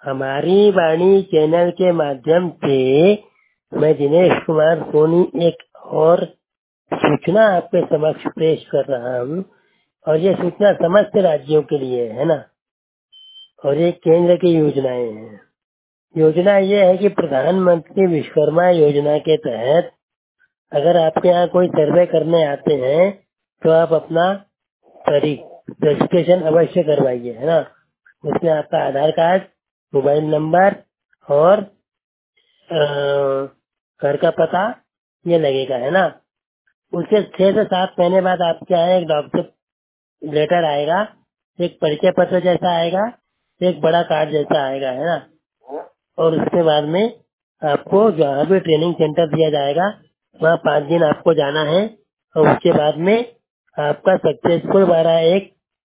हमारी वाणी चैनल के माध्यम से मैं दिनेश कुमार सोनी एक और सूचना आपके समक्ष पेश कर रहा हूँ। और ये सूचना समस्त राज्यों के लिए है ना। और ये केंद्र की योजनाएं हैं। योजना ये है कि प्रधानमंत्री विश्वकर्मा योजना के तहत अगर आपके यहाँ कोई सर्वे करने आते हैं तो आप अपना रजिस्ट्रेशन अवश्य करवाइए, है ना। उसमें आपका आधार कार्ड, मोबाइल नंबर और घर का पता ये लगेगा, है ना। उसके 6 से 7 महीने बाद आपके यहाँ एक डॉक्टर लेटर आएगा, एक परिचय पत्र जैसा आएगा, एक बड़ा कार्ड जैसा आएगा, है ना। और उसके बाद में आपको जहाँ भी ट्रेनिंग सेंटर दिया जाएगा वहाँ 5 दिन आपको जाना है। और उसके बाद में आपका सक्सेसफुल वाला एक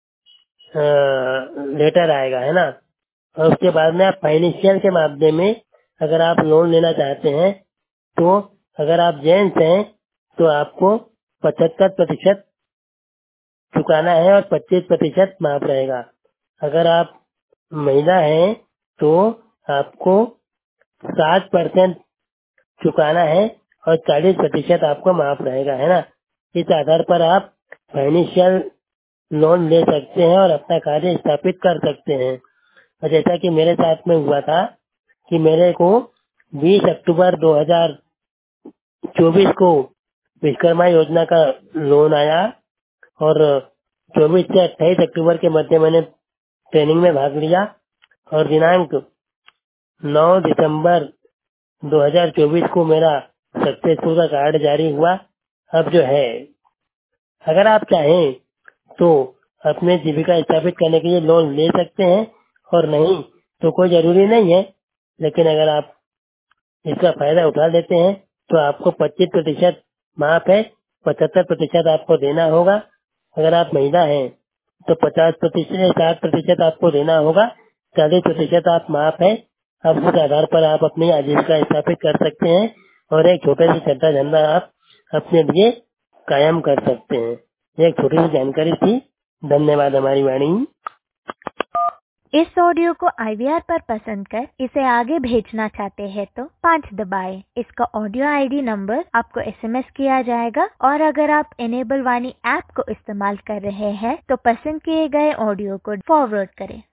लेटर आएगा, है ना। और उसके बाद में आप फाइनेंशियल के माध्यम में अगर आप लोन लेना चाहते हैं तो अगर आप जेंट्स हैं तो आपको 75% चुकाना है और 25% माफ रहेगा। अगर आप महिला हैं तो आपको 60% चुकाना है और 40% आपको माफ रहेगा, है ना। इस आधार पर आप फाइनेंशियल लोन ले सकते हैं और अपना कार्य स्थापित कर सकते हैं। और जैसा कि मेरे साथ में हुआ था कि मेरे को 20 अक्टूबर 2024 को विश्वकर्मा योजना का लोन आया और 24 से 28 अक्टूबर के मध्य मैंने ट्रेनिंग में भाग लिया और दिनांक 9 दिसंबर 2024 को मेरा सक्सेसफुल का कार्ड जारी हुआ। अब जो है अगर आप चाहें तो अपने जीविका स्थापित करने के लिए लोन ले सकते हैं और नहीं तो कोई जरूरी नहीं है। लेकिन अगर आप इसका फायदा उठा लेते हैं तो आपको 25% माफ है, 75% आपको देना होगा। अगर आप महिला हैं तो 50%, 60% आपको देना होगा, 40% आप माफ है। अब उस आधार पर आप अपनी आजीविका स्थापित कर सकते हैं और एक छोटे से छोटा धंधा आप अपने लिए कायम कर सकते हैं। एक छोटी सी जानकारी थी। धन्यवाद। हमारी वाणी। इस ऑडियो को IVR पर पसंद कर इसे आगे भेजना चाहते हैं तो 5 दबाएं। इसका ऑडियो ID नंबर आपको SMS किया जाएगा और अगर आप इनेबल वाणी ऐप को इस्तेमाल कर रहे हैं तो पसंद किए गए ऑडियो को फॉरवर्ड करें।